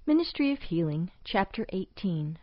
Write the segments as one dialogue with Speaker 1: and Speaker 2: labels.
Speaker 1: Ministry of Healing, Chapter 18,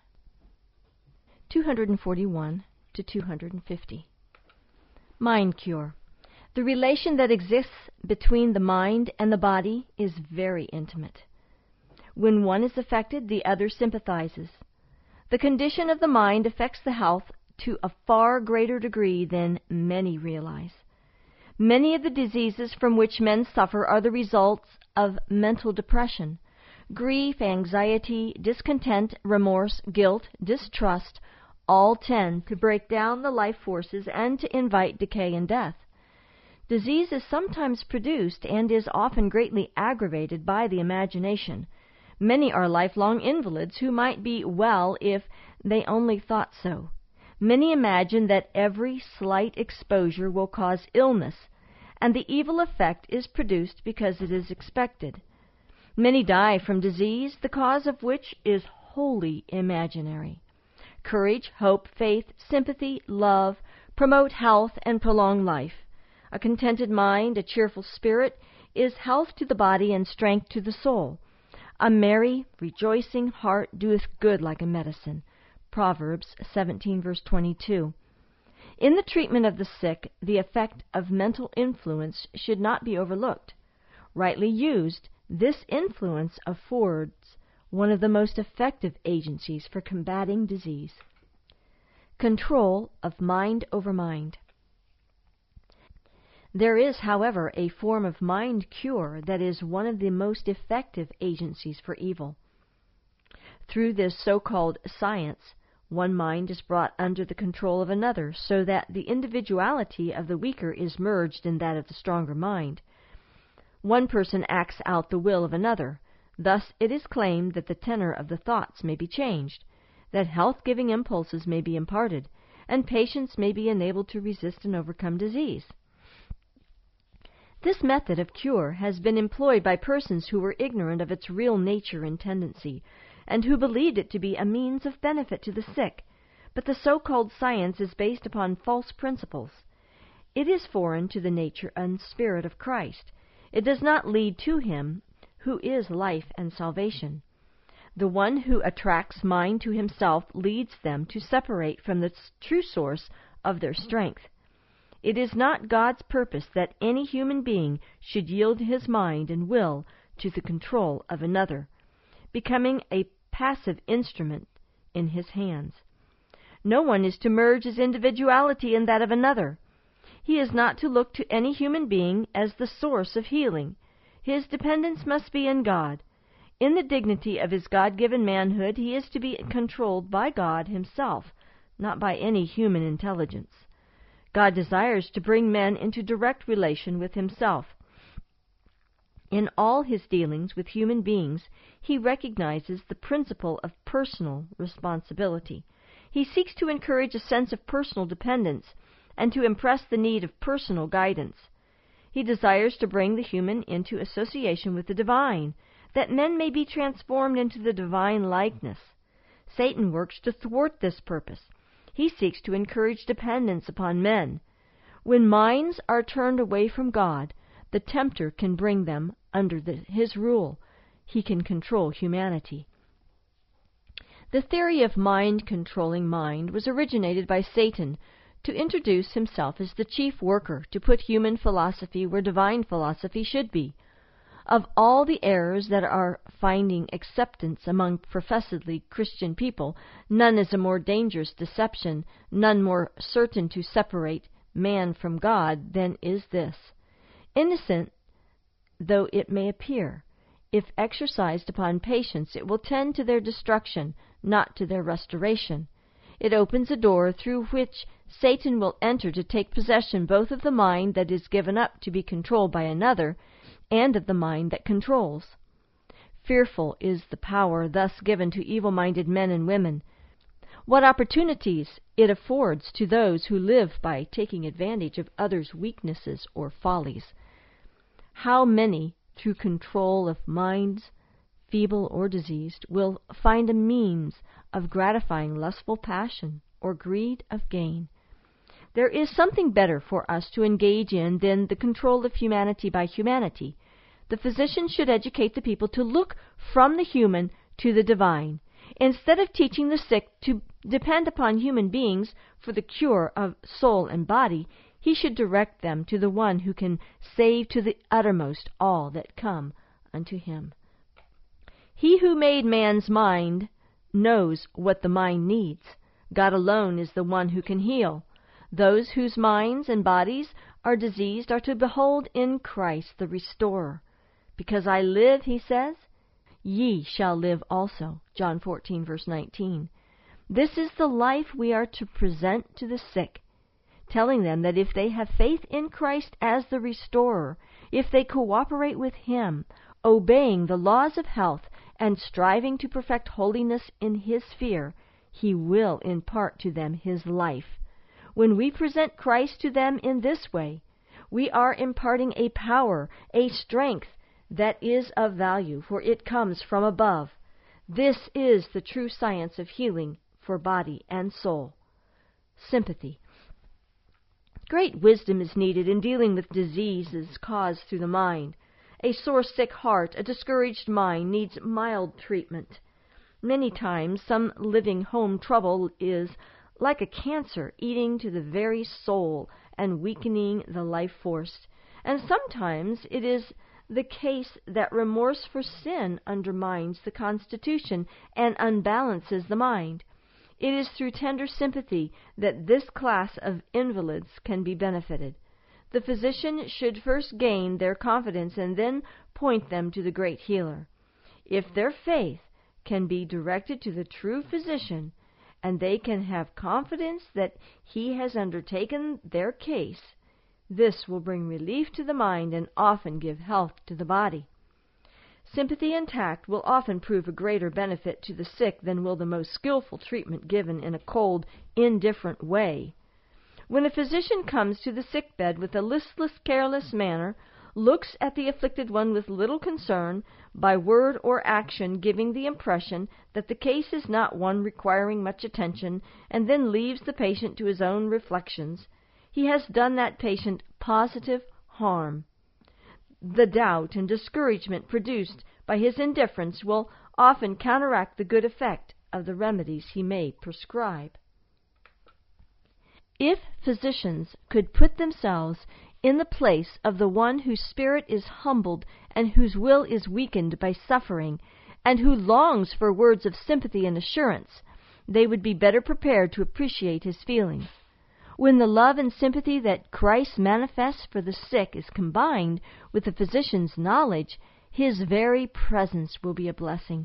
Speaker 1: 241 to 250. Mind cure. The relation that exists between the mind and the body is very intimate. When one is affected, the other sympathizes. The condition of the mind affects the health to a far greater degree than many realize. Many of the diseases from which men suffer are the results of mental depression. Grief, anxiety, discontent, remorse, guilt, distrust, all tend to break down the life forces and to invite decay and death. Disease is sometimes produced and is often greatly aggravated by the imagination. Many are lifelong invalids who might be well if they only thought so. Many imagine that every slight exposure will cause illness, and the evil effect is produced because it is expected. Many die from disease, the cause of which is wholly imaginary. Courage, hope, faith, sympathy, love promote health and prolong life. A contented mind, a cheerful spirit, is health to the body and strength to the soul. A merry, rejoicing heart doeth good like a medicine. Proverbs 17, verse 22. In the treatment of the sick, the effect of mental influence should not be overlooked. Rightly used, this influence affords one of the most effective agencies for combating disease. Control of mind over mind. There is, however, a form of mind cure that is one of the most effective agencies for evil. Through this so-called science, one mind is brought under the control of another, so that the individuality of the weaker is merged in that of the stronger mind. One person acts out the will of another. Thus it is claimed that the tenor of the thoughts may be changed, that health-giving impulses may be imparted, and patients may be enabled to resist and overcome disease. This method of cure has been employed by persons who were ignorant of its real nature and tendency, and who believed it to be a means of benefit to the sick. But the so-called science is based upon false principles. It is foreign to the nature and spirit of Christ. It does not lead to Him, who is life and salvation. The one who attracts mind to himself leads them to separate from the true source of their strength. It is not God's purpose that any human being should yield his mind and will to the control of another, becoming a passive instrument in his hands. No one is to merge his individuality in that of another. He is not to look to any human being as the source of healing. His dependence must be in God. In the dignity of his God-given manhood, he is to be controlled by God himself, not by any human intelligence. God desires to bring men into direct relation with himself. In all his dealings with human beings, he recognizes the principle of personal responsibility. He seeks to encourage a sense of personal dependence and to impress the need of personal guidance. He desires to bring the human into association with the divine, that men may be transformed into the divine likeness. Satan works to thwart this purpose. He seeks to encourage dependence upon men. When minds are turned away from God, the tempter can bring them under his rule. He can control humanity. The theory of mind controlling mind was originated by Satan to introduce himself as the chief worker, to put human philosophy where divine philosophy should be. Of all the errors that are finding acceptance among professedly Christian people, none is a more dangerous deception, none more certain to separate man from God than is this. Innocent though it may appear, if exercised upon patients, it will tend to their destruction, not to their restoration. It opens a door through which Satan will enter to take possession both of the mind that is given up to be controlled by another and of the mind that controls. Fearful is the power thus given to evil-minded men and women. What opportunities it affords to those who live by taking advantage of others' weaknesses or follies. How many, through control of minds, feeble or diseased, will find a means of gratifying lustful passion or greed of gain. There is something better for us to engage in than the control of humanity by humanity. The physician should educate the people to look from the human to the divine. Instead of teaching the sick to depend upon human beings for the cure of soul and body, he should direct them to the one who can save to the uttermost all that come unto him. He who made man's mind knows what the mind needs. God alone is the one who can heal. Those whose minds and bodies are diseased are to behold in Christ the restorer. Because I live, he says, ye shall live also. John 14, verse 19. This is the life we are to present to the sick, telling them that if they have faith in Christ as the restorer, if they cooperate with him, obeying the laws of health and striving to perfect holiness in his sphere, he will impart to them his life. When we present Christ to them in this way, we are imparting a power, a strength that is of value, for it comes from above. This is the true science of healing for body and soul. Sympathy. Great wisdom is needed in dealing with diseases caused through the mind. A sore, sick heart, a discouraged mind needs mild treatment. Many times, some living home trouble is like a cancer eating to the very soul and weakening the life force. And sometimes it is the case that remorse for sin undermines the constitution and unbalances the mind. It is through tender sympathy that this class of invalids can be benefited. The physician should first gain their confidence and then point them to the great healer. If their faith can be directed to the true physician, and they can have confidence that he has undertaken their case, this will bring relief to the mind and often give health to the body. Sympathy and tact will often prove a greater benefit to the sick than will the most skillful treatment given in a cold, indifferent way. When a physician comes to the sick bed with a listless, careless manner, looks at the afflicted one with little concern, by word or action giving the impression that the case is not one requiring much attention, and then leaves the patient to his own reflections, he has done that patient positive harm. The doubt and discouragement produced by his indifference will often counteract the good effect of the remedies he may prescribe. If physicians could put themselves in the place of the one whose spirit is humbled and whose will is weakened by suffering, and who longs for words of sympathy and assurance, they would be better prepared to appreciate his feelings. When the love and sympathy that Christ manifests for the sick is combined with the physician's knowledge, his very presence will be a blessing.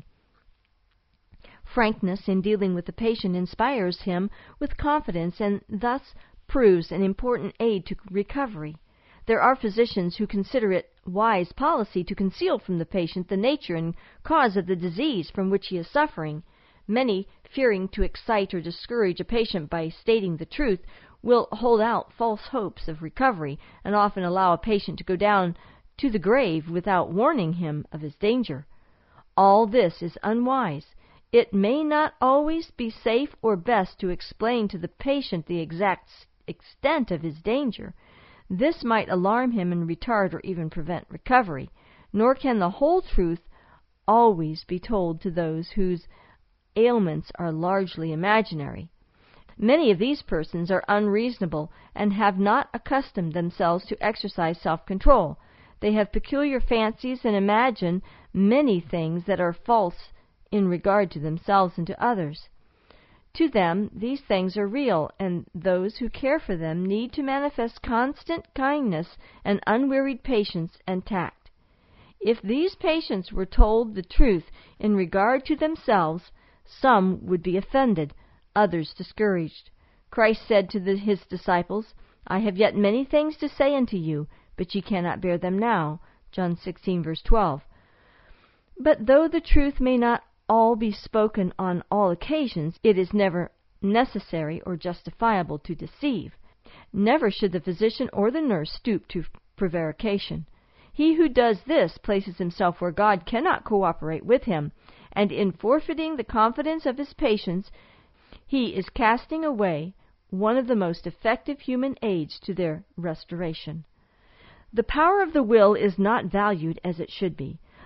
Speaker 1: Frankness in dealing with the patient inspires him with confidence and thus proves an important aid to recovery. There are physicians who consider it wise policy to conceal from the patient the nature and cause of the disease from which he is suffering. Many, fearing to excite or discourage a patient by stating the truth, will hold out false hopes of recovery and often allow a patient to go down to the grave without warning him of his danger. All this is unwise. It may not always be safe or best to explain to the patient the exact extent of his danger. This might alarm him and retard or even prevent recovery, nor can the whole truth always be told to those whose ailments are largely imaginary. Many of these persons are unreasonable and have not accustomed themselves to exercise self-control. They have peculiar fancies and imagine many things that are false in regard to themselves and to others. To them, these things are real, and those who care for them need to manifest constant kindness and unwearied patience and tact. If these patients were told the truth in regard to themselves, some would be offended, others discouraged. Christ said to his disciples, I have yet many things to say unto you, but ye cannot bear them now. John 16, verse 12. But though the truth may not all be spoken on all occasions, it is never necessary or justifiable to deceive. Never should the physician or the nurse stoop to prevarication. He who does this places himself where God cannot cooperate with him, and in forfeiting the confidence of his patients, he is casting away one of the most effective human aids to their restoration. The power of the will is not valued as it should be.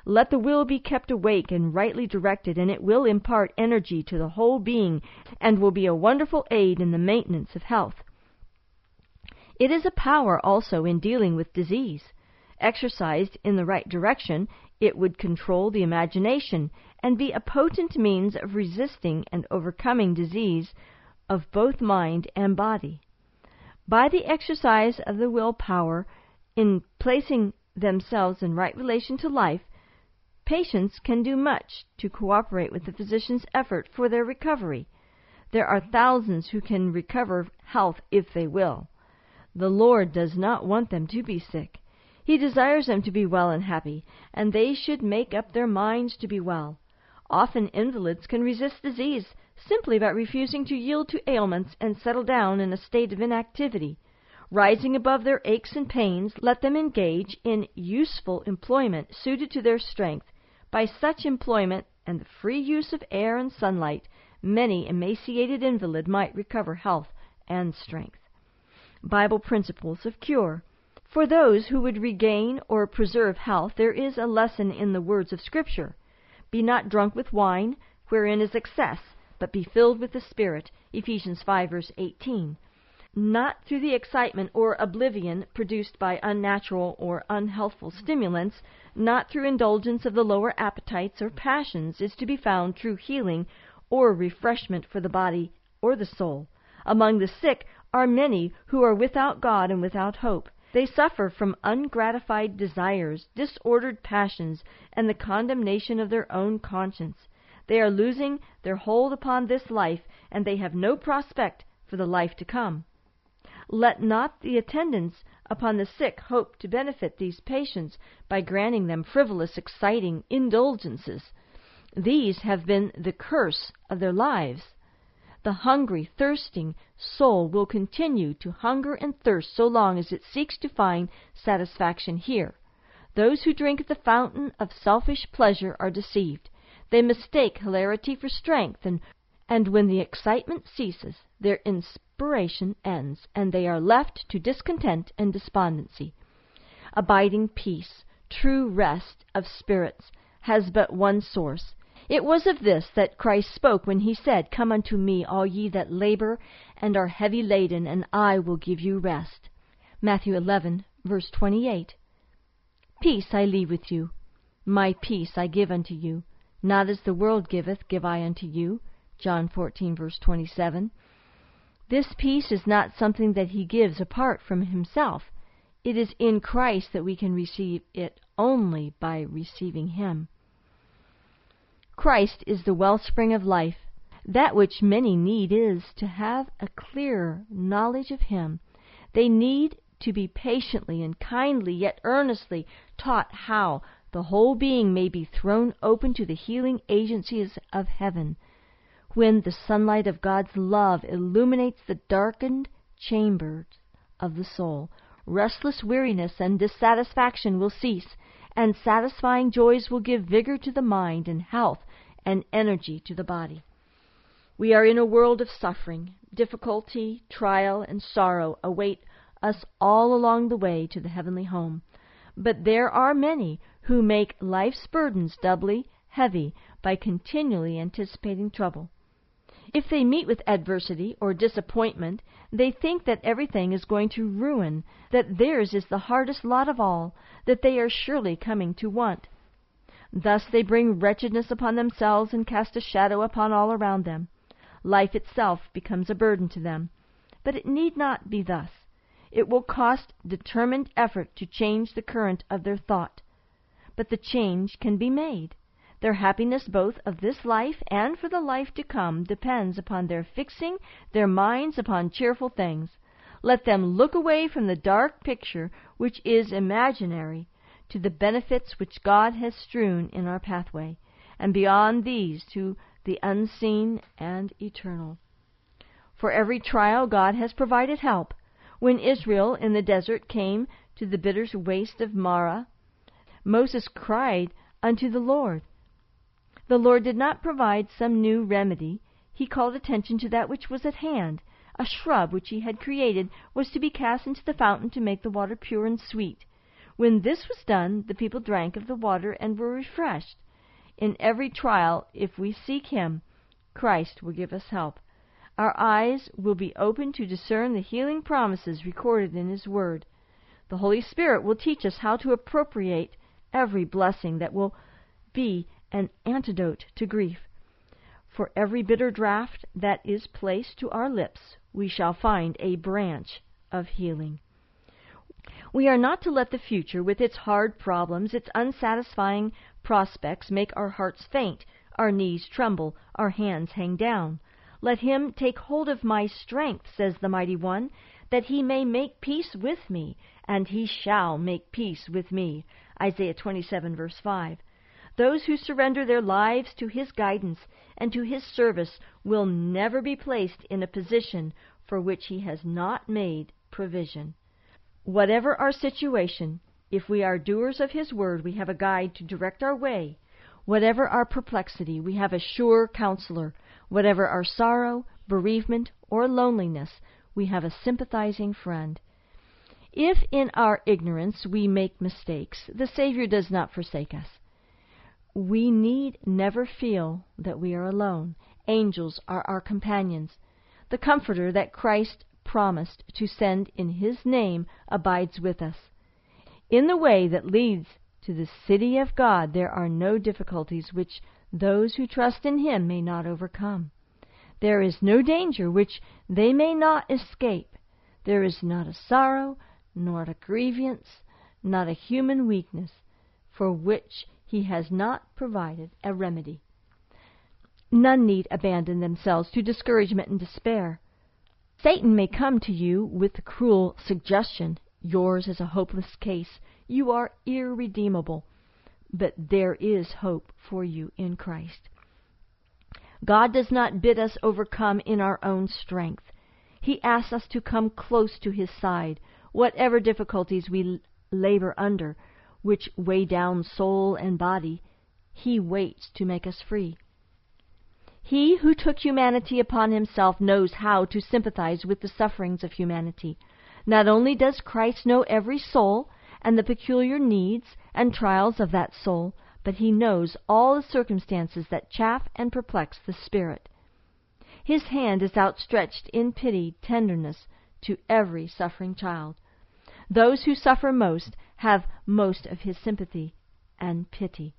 Speaker 1: Let the will be kept awake and rightly directed, and it will impart energy to the whole being and will be a wonderful aid in the maintenance of health. It is a power also in dealing with disease. Exercised in the right direction, it would control the imagination and be a potent means of resisting and overcoming disease of both mind and body. By the exercise of the will power in placing themselves in right relation to life, patients can do much to cooperate with the physician's effort for their recovery. There are thousands who can recover health if they will. The Lord does not want them to be sick. He desires them to be well and happy, and they should make up their minds to be well. Often invalids can resist disease simply by refusing to yield to ailments and settle down in a state of inactivity. Rising above their aches and pains, let them engage in useful employment suited to their strength. By such employment and the free use of air and sunlight, many emaciated invalid might recover health and strength. Bible principles of cure. For those who would regain or preserve health, there is a lesson in the words of Scripture. Be not drunk with wine, wherein is excess, but be filled with the Spirit. Ephesians 5, verse 18. Not through the excitement or oblivion produced by unnatural or unhealthful stimulants, not through indulgence of the lower appetites or passions, is to be found true healing or refreshment for the body or the soul. Among the sick are many who are without God and without hope. They suffer from ungratified desires, disordered passions, and the condemnation of their own conscience. They are losing their hold upon this life, and they have no prospect for the life to come. Let not the attendants upon the sick hope to benefit these patients by granting them frivolous, exciting indulgences. These have been the curse of their lives. The hungry, thirsting soul will continue to hunger and thirst so long as it seeks to find satisfaction here. Those who drink at the fountain of selfish pleasure are deceived. They mistake hilarity for strength, and when the excitement ceases, their inspiration ends, and they are left to discontent and despondency. Abiding peace, true rest of spirits, has but one source. It was of this that Christ spoke when he said, Come unto me, all ye that labor and are heavy laden, and I will give you rest. Matthew 11, verse 28. Peace I leave with you. My peace I give unto you. Not as the world giveth, give I unto you. John 14, verse 27. This peace is not something that he gives apart from himself. It is in Christ that we can receive it only by receiving him. Christ is the wellspring of life. That which many need is to have a clearer knowledge of him. They need to be patiently and kindly, yet earnestly, taught how the whole being may be thrown open to the healing agencies of heaven. When the sunlight of God's love illuminates the darkened chambers of the soul, restless weariness and dissatisfaction will cease, and satisfying joys will give vigor to the mind and health and energy to the body. We are in a world of suffering. Difficulty, trial, and sorrow await us all along the way to the heavenly home. But there are many who make life's burdens doubly heavy by continually anticipating trouble. If they meet with adversity or disappointment, they think that everything is going to ruin, that theirs is the hardest lot of all, that they are surely coming to want. Thus they bring wretchedness upon themselves and cast a shadow upon all around them. Life itself becomes a burden to them. But it need not be thus. It will cost determined effort to change the current of their thought. But the change can be made. Their happiness both of this life and for the life to come depends upon their fixing their minds upon cheerful things. Let them look away from the dark picture which is imaginary to the benefits which God has strewn in our pathway, and beyond these to the unseen and eternal. For every trial God has provided help. When Israel in the desert came to the bitter waste of Marah, Moses cried unto the Lord. The Lord did not provide some new remedy. He called attention to that which was at hand. A shrub which he had created was to be cast into the fountain to make the water pure and sweet. When this was done, the people drank of the water and were refreshed. In every trial, if we seek Him, Christ will give us help. Our eyes will be open to discern the healing promises recorded in His Word. The Holy Spirit will teach us how to appropriate every blessing that will be an antidote to grief. For every bitter draught that is placed to our lips, we shall find a branch of healing. We are not to let the future, with its hard problems, its unsatisfying prospects, make our hearts faint, our knees tremble, our hands hang down. Let Him take hold of my strength, says the Mighty One, that He may make peace with me, and He shall make peace with me. Isaiah 27, verse 5. Those who surrender their lives to His guidance and to His service will never be placed in a position for which He has not made provision. Whatever our situation, if we are doers of His Word, we have a guide to direct our way. Whatever our perplexity, we have a sure counselor. Whatever our sorrow, bereavement, or loneliness, we have a sympathizing friend. If in our ignorance we make mistakes, the Savior does not forsake us. We need never feel that we are alone. Angels are our companions. The Comforter that Christ promised to send in His name abides with us. In the way that leads to the city of God, there are no difficulties which those who trust in Him may not overcome. There is no danger which they may not escape. There is not a sorrow, nor a grievance, not a human weakness, for which He has not provided a remedy. None need abandon themselves to discouragement and despair. Satan may come to you with the cruel suggestion, yours is a hopeless case, you are irredeemable, but there is hope for you in Christ. God does not bid us overcome in our own strength. He asks us to come close to His side, whatever difficulties we labor under, which weigh down soul and body. He waits to make us free. He who took humanity upon Himself knows how to sympathize with the sufferings of humanity. Not only does Christ know every soul and the peculiar needs and trials of that soul, but He knows all the circumstances that chafe and perplex the spirit. His hand is outstretched in pity, tenderness to every suffering child. Those who suffer most have most of His sympathy and pity.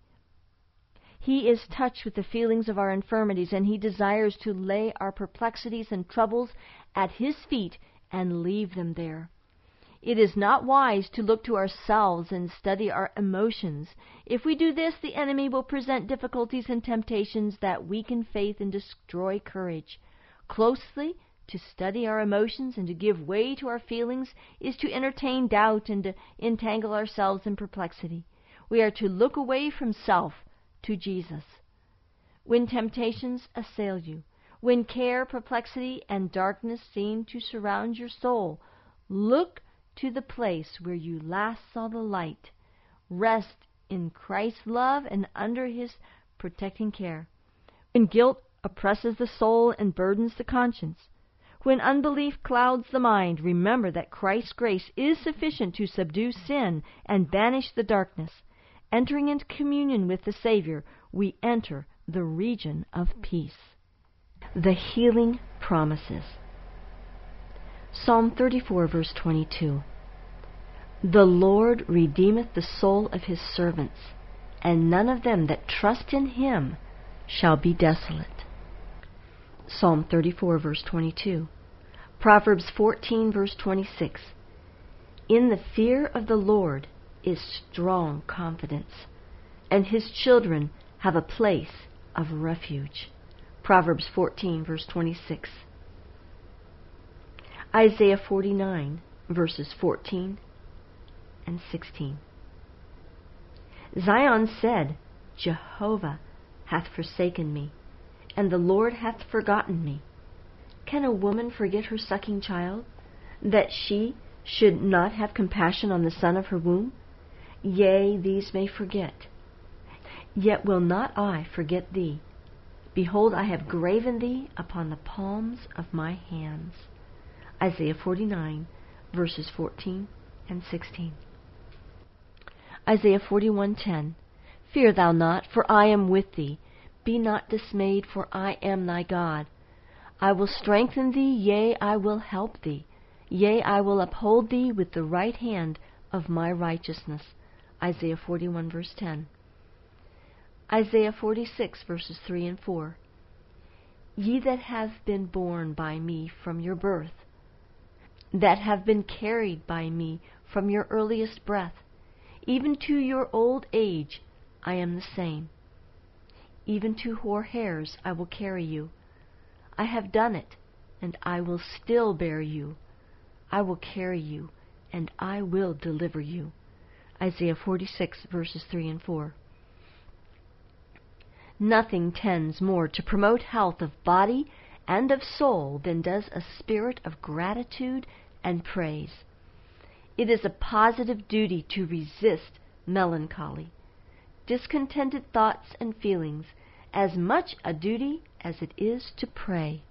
Speaker 1: He is touched with the feelings of our infirmities, and He desires to lay our perplexities and troubles at His feet and leave them there. It is not wise to look to ourselves and study our emotions. If we do this, the enemy will present difficulties and temptations that weaken faith and destroy courage. Closely to study our emotions and to give way to our feelings is to entertain doubt and to entangle ourselves in perplexity. We are to look away from self to Jesus. When temptations assail you, when care, perplexity, and darkness seem to surround your soul, look to the place where you last saw the light. Rest in Christ's love and under His protecting care. When guilt oppresses the soul and burdens the conscience, when unbelief clouds the mind, remember that Christ's grace is sufficient to subdue sin and banish the darkness. Entering into communion with the Savior, we enter the region of peace. The healing promises. Psalm 34, verse 22. The Lord redeemeth the soul of His servants, and none of them that trust in Him shall be desolate. Psalm 34, verse 22. Proverbs 14, verse 26. In the fear of the Lord is strong confidence, and His children have a place of refuge. Proverbs 14, verse 26. Isaiah 49, verses 14 and 16. Zion said, Jehovah hath forsaken me, and the Lord hath forgotten me. Can a woman forget her sucking child, that she should not have compassion on the son of her womb? Yea, these may forget. Yet will not I forget thee. Behold, I have graven thee upon the palms of my hands. Isaiah 49, verses 14 and 16. Isaiah 41:10. Fear thou not, for I am with thee. Be not dismayed, for I am thy God. I will strengthen thee, yea, I will help thee. Yea, I will uphold thee with the right hand of my righteousness. Isaiah 41, verse 10. Isaiah 46, verses 3 and 4. Ye that have been born by me from your birth, that have been carried by me from your earliest breath, even to your old age I am the same. Even to hoar hairs I will carry you. I have done it, and I will still bear you. I will carry you, and I will deliver you. Isaiah 46, verses 3 and 4. Nothing tends more to promote health of body and of soul than does a spirit of gratitude and praise. It is a positive duty to resist melancholy, discontented thoughts and feelings, as much a duty as it is to pray.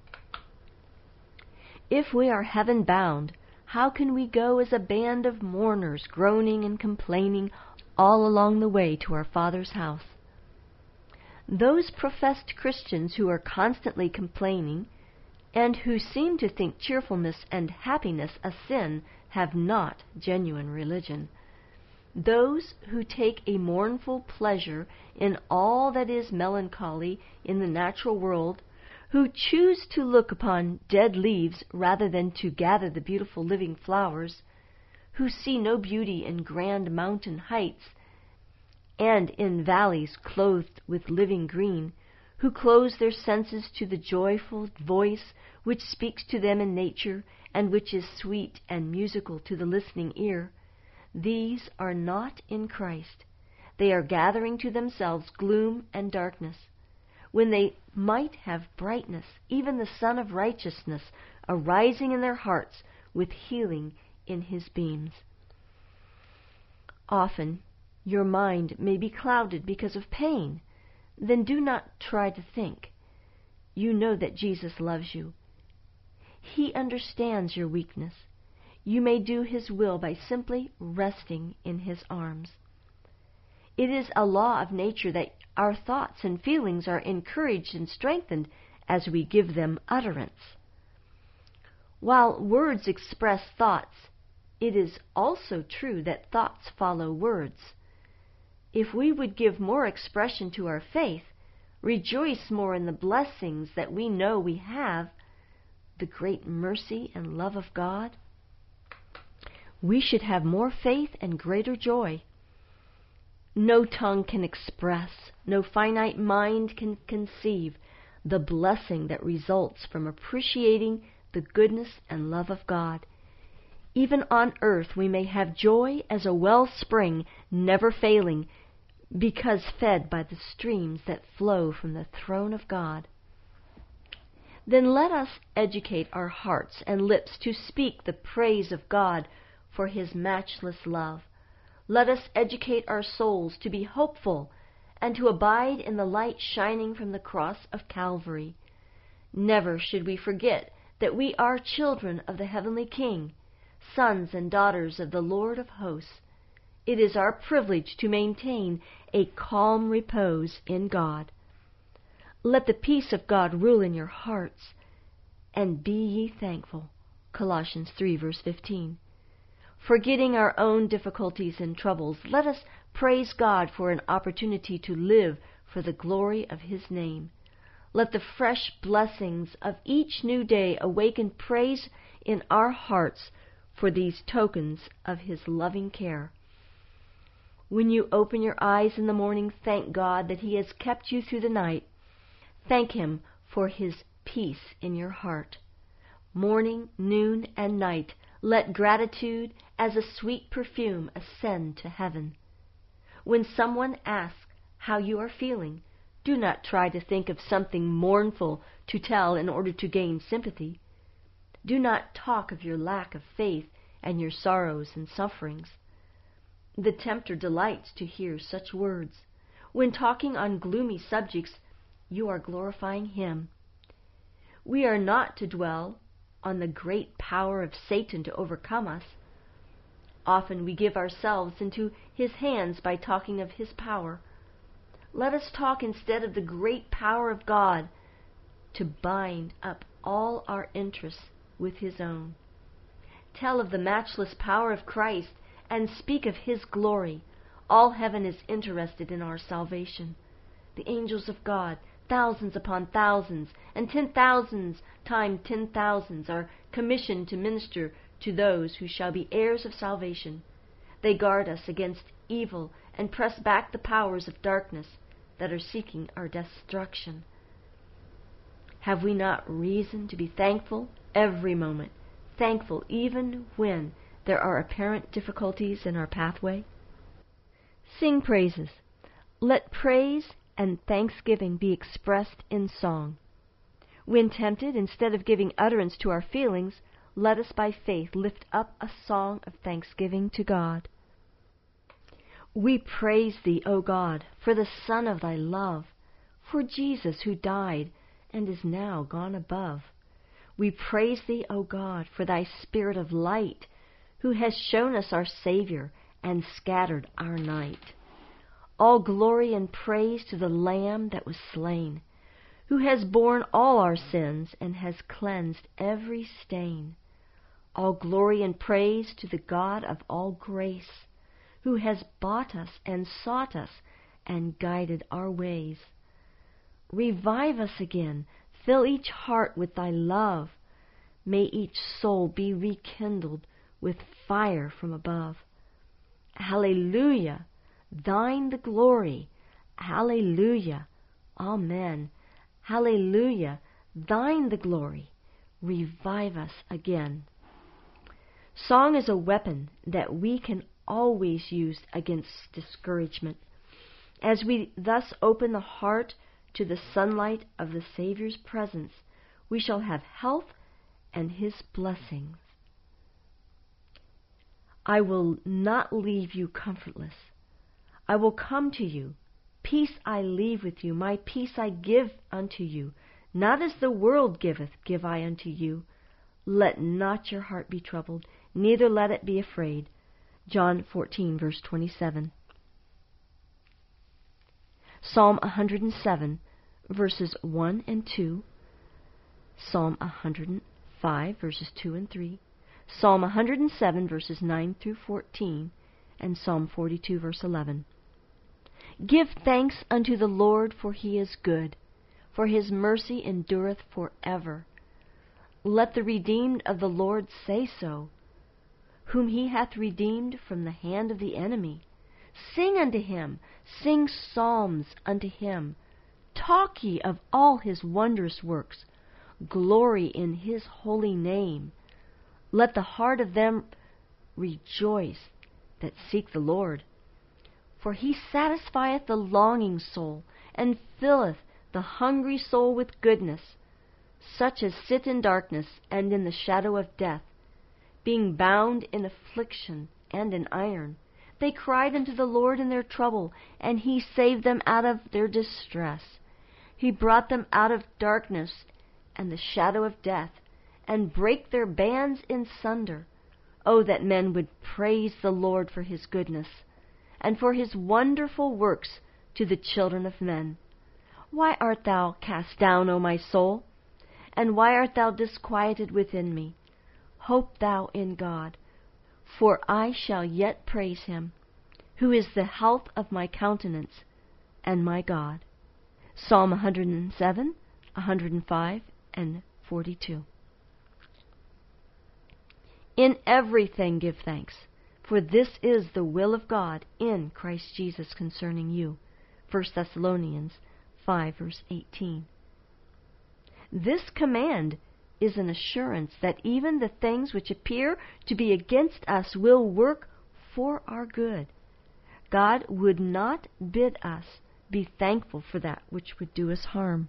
Speaker 1: If we are heaven-bound, how can we go as a band of mourners, groaning and complaining all along the way to our Father's house? Those professed Christians who are constantly complaining and who seem to think cheerfulness and happiness a sin have not genuine religion. Those who take a mournful pleasure in all that is melancholy in the natural world, who choose to look upon dead leaves rather than to gather the beautiful living flowers, who see no beauty in grand mountain heights and in valleys clothed with living green, who close their senses to the joyful voice which speaks to them in nature and which is sweet and musical to the listening ear, these are not in Christ. They are gathering to themselves gloom and darkness, when they might have brightness, even the Son of Righteousness arising in their hearts with healing in his beams. Often your mind may be clouded because of pain. Then do not try to think. You know that Jesus loves you. He understands your weakness. You may do his will by simply resting in his arms. It is a law of nature that our thoughts and feelings are encouraged and strengthened as we give them utterance. While words express thoughts, it is also true that thoughts follow words. If we would give more expression to our faith, rejoice more in the blessings that we know we have, the great mercy and love of God, we should have more faith and greater joy. No tongue can express, no finite mind can conceive the blessing that results from appreciating the goodness and love of God. Even on earth we may have joy as a wellspring, never failing, because fed by the streams that flow from the throne of God. Then let us educate our hearts and lips to speak the praise of God for his matchless love. Let us educate our souls to be hopeful and to abide in the light shining from the cross of Calvary. Never should we forget that we are children of the heavenly King, sons and daughters of the Lord of hosts. It is our privilege to maintain a calm repose in God. Let the peace of God rule in your hearts, and be ye thankful. Colossians 3, verse 15. Forgetting our own difficulties and troubles, let us praise God for an opportunity to live for the glory of his name. Let the fresh blessings of each new day awaken praise in our hearts for these tokens of his loving care. When you open your eyes in the morning, thank God that he has kept you through the night. Thank him for his peace in your heart. Morning, noon, and night, let gratitude as a sweet perfume ascend to heaven. When someone asks how you are feeling, do not try to think of something mournful to tell in order to gain sympathy. Do not talk of your lack of faith and your sorrows and sufferings. The tempter delights to hear such words. When talking on gloomy subjects, you are glorifying him. We are not to dwell on the great power of Satan to overcome us. Often we give ourselves into His hands by talking of His power. Let us talk instead of the great power of God to bind up all our interests with His own. Tell of the matchless power of Christ and speak of His glory. All heaven is interested in our salvation. The angels of God, thousands upon thousands, and 10,000s times 10,000s, are commissioned to minister to those who shall be heirs of salvation. They guard us against evil and press back the powers of darkness that are seeking our destruction. Have we not reason to be thankful every moment, thankful even when there are apparent difficulties in our pathway? Sing praises. Let praise and thanksgiving be expressed in song. When tempted, instead of giving utterance to our feelings, let us by faith lift up a song of thanksgiving to God. We praise Thee, O God, for the Son of Thy love, for Jesus who died and is now gone above. We praise Thee, O God, for Thy Spirit of light, who has shown us our Savior and scattered our night. All glory and praise to the Lamb that was slain, who has borne all our sins and has cleansed every stain. All glory and praise to the God of all grace, who has bought us and sought us and guided our ways. Revive us again, fill each heart with Thy love. May each soul be rekindled with fire from above. Hallelujah! Thine the glory. Hallelujah! Amen. Hallelujah! Thine the glory. Revive us again. Song is a weapon that we can always use against discouragement. As we thus open the heart to the sunlight of the Savior's presence, we shall have health and His blessings. I will not leave you comfortless. I will come to you. Peace I leave with you. My peace I give unto you. Not as the world giveth, give I unto you. Let not your heart be troubled, neither let it be afraid. John 14, verse 27. Psalm 107, verses 1 and 2. Psalm 105, verses 2 and 3. Psalm 107, verses 9 through 14. And Psalm 42, verse 11. Give thanks unto the Lord, for He is good, for His mercy endureth forever. Let the redeemed of the Lord say so, whom He hath redeemed from the hand of the enemy. Sing unto Him, sing psalms unto Him. Talk ye of all His wondrous works. Glory in His holy name. Let the heart of them rejoice that seek the Lord. For He satisfieth the longing soul, and filleth the hungry soul with goodness. Such as sit in darkness and in the shadow of death, being bound in affliction and in iron, they cried unto the Lord in their trouble, and He saved them out of their distress. He brought them out of darkness and the shadow of death, and brake their bands in sunder. Oh, that men would praise the Lord for His goodness, and for His wonderful works to the children of men. Why art thou cast down, O my soul? And why art thou disquieted within me? Hope thou in God, for I shall yet praise Him, who is the health of my countenance and my God. Psalm 107, 105, and 42. In everything give thanks, for this is the will of God in Christ Jesus concerning you. 1 Thessalonians 5, verse 18. This command is an assurance that even the things which appear to be against us will work for our good. God would not bid us be thankful for that which would do us harm.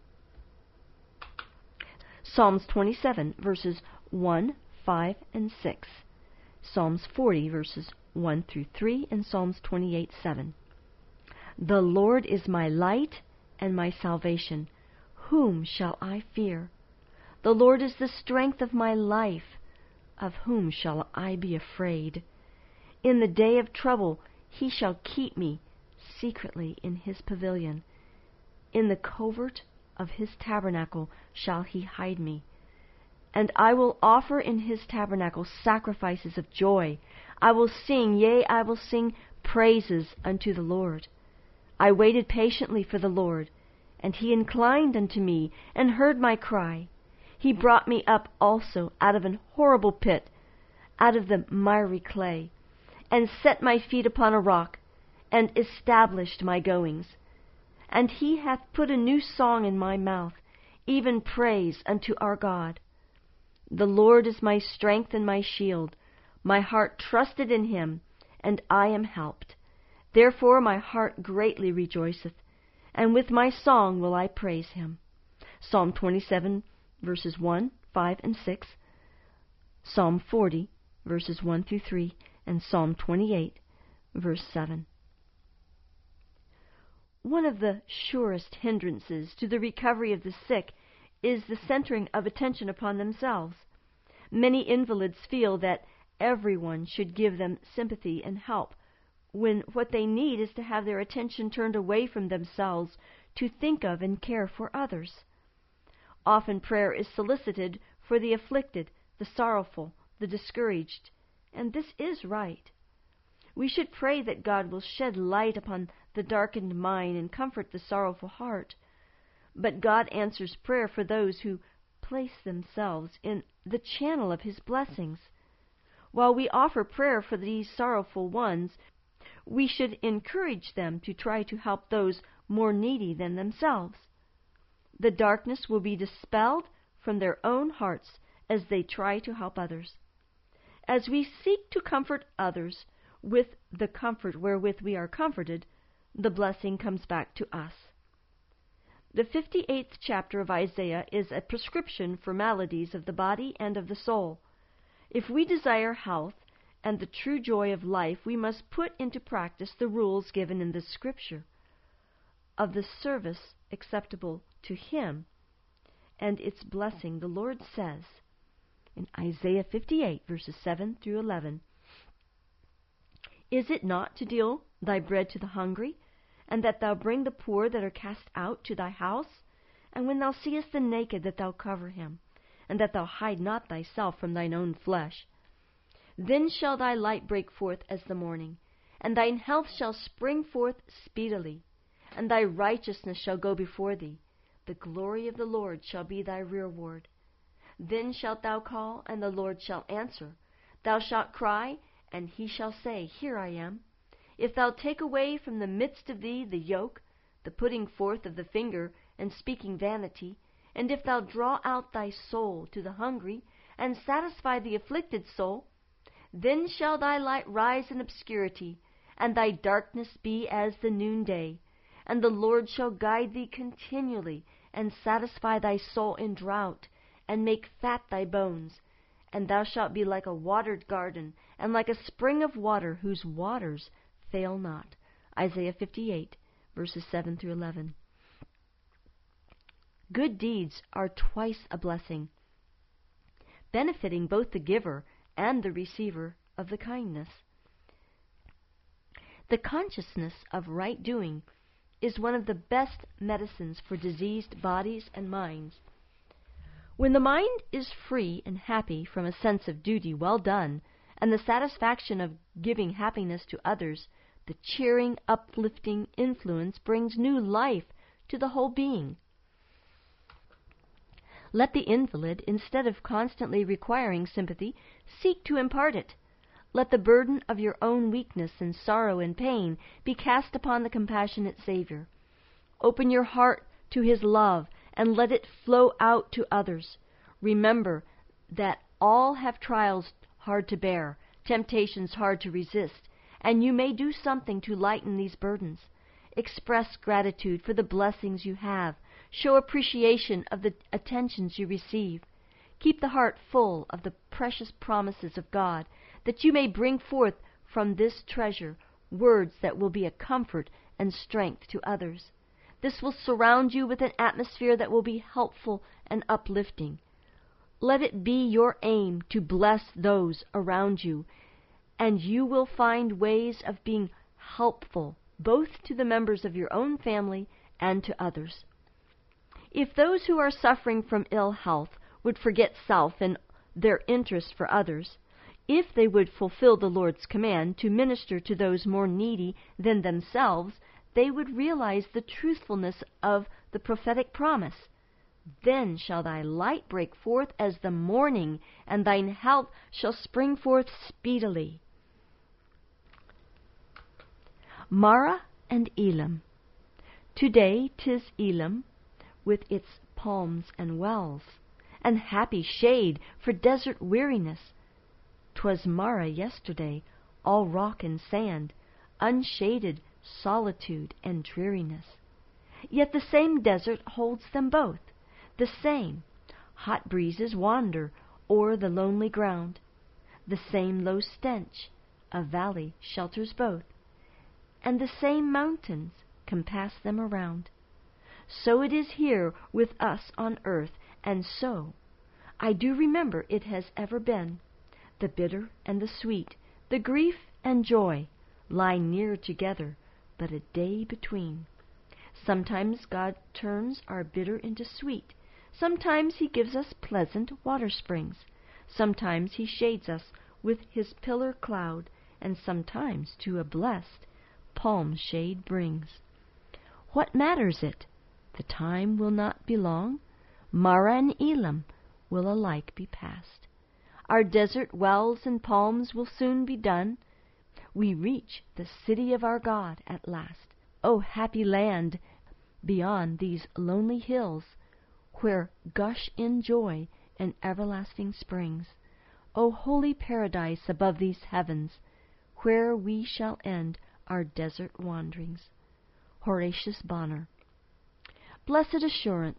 Speaker 1: Psalms 27, verses 1, 5, and 6. Psalms 40, verses 1 through 3, and Psalms 28, 7. The Lord is my light and my salvation. Whom shall I fear? The Lord is the strength of my life. Of whom shall I be afraid? In the day of trouble he shall keep me secretly in his pavilion. In the covert of his tabernacle shall he hide me. And I will offer in his tabernacle sacrifices of joy. I will sing, yea, I will sing praises unto the Lord. I waited patiently for the Lord, and he inclined unto me, and heard my cry. He brought me up also out of an horrible pit, out of the miry clay, and set my feet upon a rock, and established my goings. And he hath put a new song in my mouth, even praise unto our God. The Lord is my strength and my shield. My heart trusted in him, and I am helped. Therefore my heart greatly rejoiceth, and with my song will I praise him. Psalm 27, verses 1, 5, and 6. Psalm 40, verses 1 through 3, and Psalm 28, verse 7. One of the surest hindrances to the recovery of the sick is the centering of attention upon themselves. Many invalids feel that everyone should give them sympathy and help, when what they need is to have their attention turned away from themselves to think of and care for others. Often prayer is solicited for the afflicted, the sorrowful, the discouraged, and this is right. We should pray that God will shed light upon the darkened mind and comfort the sorrowful heart. But God answers prayer for those who place themselves in the channel of his blessings. While we offer prayer for these sorrowful ones, we should encourage them to try to help those more needy than themselves. The darkness will be dispelled from their own hearts as they try to help others. As we seek to comfort others with the comfort wherewith we are comforted, the blessing comes back to us. The 58th chapter of Isaiah is a prescription for maladies of the body and of the soul. If we desire health and the true joy of life, we must put into practice the rules given in the Scripture of the service acceptable to him and its blessing. The Lord says in Isaiah 58, verses 7 through 11, Is it not to deal thy bread to the hungry, and that thou bring the poor that are cast out to thy house? And when thou seest the naked, that thou cover him, and that thou hide not thyself from thine own flesh? Then shall thy light break forth as the morning, and thine health shall spring forth speedily, and thy righteousness shall go before thee. The glory of the Lord shall be thy reward. Then shalt thou call, and the Lord shall answer. Thou shalt cry, and he shall say, Here I am. If thou take away from the midst of thee the yoke, the putting forth of the finger, and speaking vanity, and if thou draw out thy soul to the hungry, and satisfy the afflicted soul, then shall thy light rise in obscurity, and thy darkness be as the noonday. And the Lord shall guide thee continually, and satisfy thy soul in drought, and make fat thy bones. And thou shalt be like a watered garden, and like a spring of water, whose waters fail not. Isaiah 58, verses 7 through 11. Good deeds are twice a blessing, benefiting both the giver and the receiver of the kindness. The consciousness of right doing is one of the best medicines for diseased bodies and minds. When the mind is free and happy from a sense of duty well done, and the satisfaction of giving happiness to others, the cheering, uplifting influence brings new life to the whole being. Let the invalid, instead of constantly requiring sympathy, seek to impart it. Let the burden of your own weakness and sorrow and pain be cast upon the compassionate Savior. Open your heart to his love and let it flow out to others. Remember that all have trials hard to bear, temptations hard to resist, and you may do something to lighten these burdens. Express gratitude for the blessings you have. Show appreciation of the attentions you receive. Keep the heart full of the precious promises of God, that you may bring forth from this treasure words that will be a comfort and strength to others. This will surround you with an atmosphere that will be helpful and uplifting. Let it be your aim to bless those around you and you will find ways of being helpful both to the members of your own family and to others. If those who are suffering from ill health would forget self and their interest for others, if they would fulfill the Lord's command to minister to those more needy than themselves, they would realize the truthfulness of the prophetic promise. Then shall thy light break forth as the morning, and thine health shall spring forth speedily. Marah and Elim. Today 'tis Elim, with its palms and wells, and happy shade for desert weariness. 'Twas Marah yesterday, all rock and sand, unshaded solitude and dreariness. Yet the same desert holds them both, the same hot breezes wander o'er the lonely ground, the same low stench of valley shelters both, and the same mountains compass them around. So it is here with us on earth, and so I do remember it has ever been. The bitter and the sweet, the grief and joy, lie near together, but a day between. Sometimes God turns our bitter into sweet. Sometimes He gives us pleasant water springs. Sometimes He shades us with His pillar cloud, and sometimes to a blessed palm shade brings. What matters it? The time will not be long. Marah and Elim will alike be past. Our desert wells and palms will soon be done. We reach the city of our God at last. O happy land beyond these lonely hills, where gush in joy and everlasting springs. O holy paradise above these heavens, where we shall end our desert wanderings. Horatius Bonar. Blessed assurance.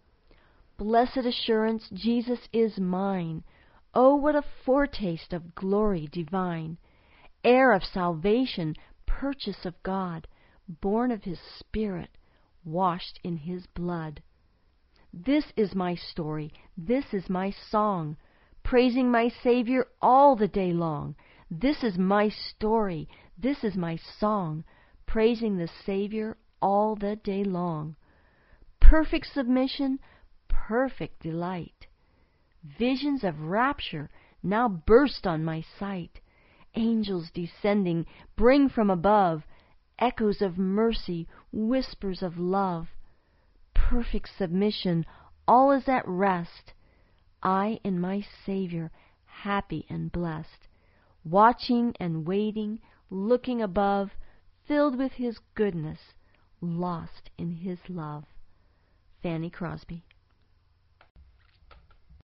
Speaker 1: Blessed assurance, Jesus is mine. Oh, what a foretaste of glory divine! Heir of salvation, purchase of God, born of His Spirit, washed in His blood. This is my story, this is my song, praising my Savior all the day long. This is my story, this is my song, praising the Savior all the day long. Perfect submission, perfect delight. Visions of rapture now burst on my sight. Angels descending bring from above echoes of mercy, whispers of love. Perfect submission, all is at rest. I in my Savior, happy and blessed, watching and waiting, looking above, filled with His goodness, lost in His love. Fanny Crosby.